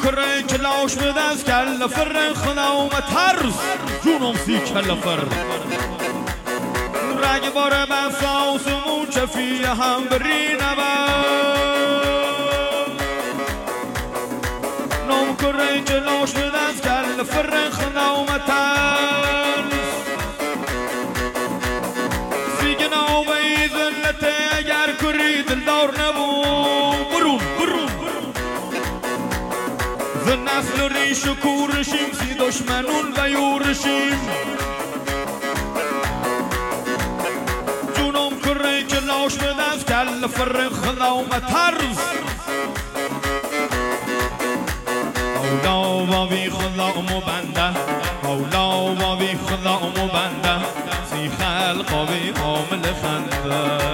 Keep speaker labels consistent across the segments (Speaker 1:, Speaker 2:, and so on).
Speaker 1: کره کلاش به دست کل فر خدا و ترس جونم سی کل فر رگ باره بسا و سمون چفیه هم بری نام کره کلاش به دست کل فر خدا و ترس سیگنا و ایزلته اگر کری دلدار نبو نسل ریش و کورشیم سی دشمنون و یورشیم جونم کره کلاش به دست کل فر خدا و ترس مولا و وی خدا مو بنده مولا و وی خدا مو بنده سی خلق و وی عامل خنده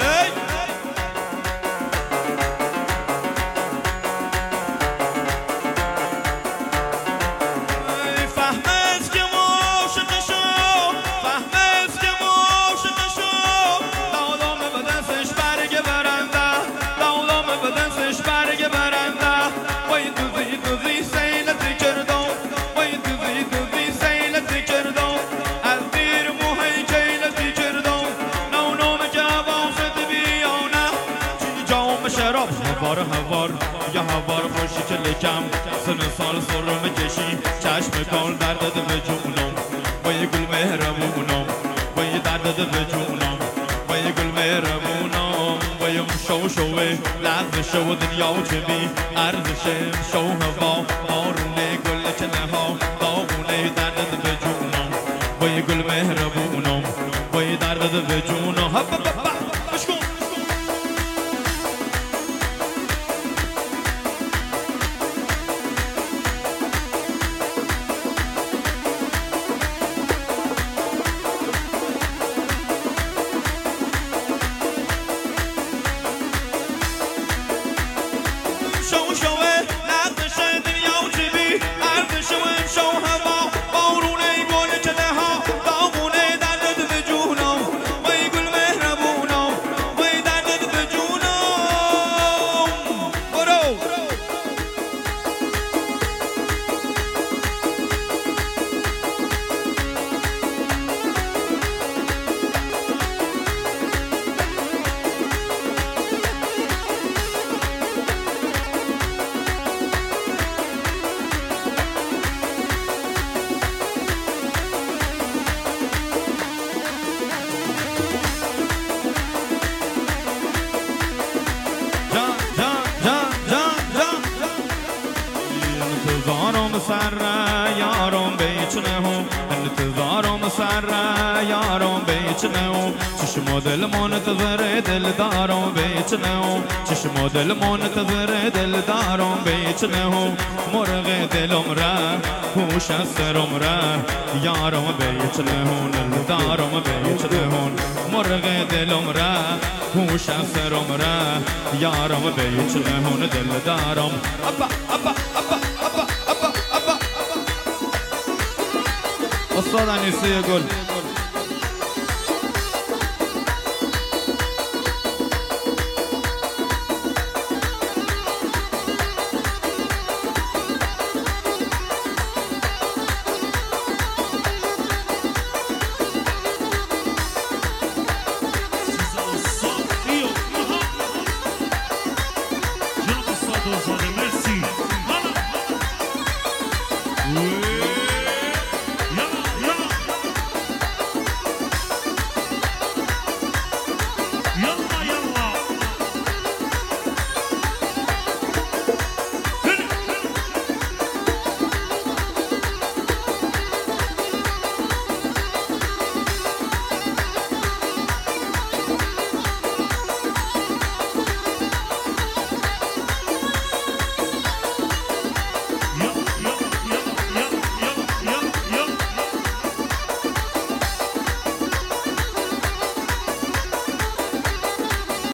Speaker 1: هوار یا هوار خوشی که لکم سن سال سرم کشی چشم کن درد به جونم با یه گل مهربونم با یه درد به جونم با یه گل مهربونم با یه شو شوه لحظه شو دنیا و چه بی ارزشه شو هوا بارونه گل چنه ها داغونه درد به جونم با یه گل مهربونم با یه درد به جونم یارم بیچنه هم انتظارم سر یارم بیچنه هم چشم دل منتظر دل دارم بیچنه هم چشم دل منتظر دل دارم بیچنه هم مرغ دلم را هوش از سرم را یارم بیچنه هم دل دارم بیچنه هم مرغ دلم را هوش از سرم را یارم بیچنه هم دل دارم ابا ابا ابا ابا ابا ابا استاد انیسه گل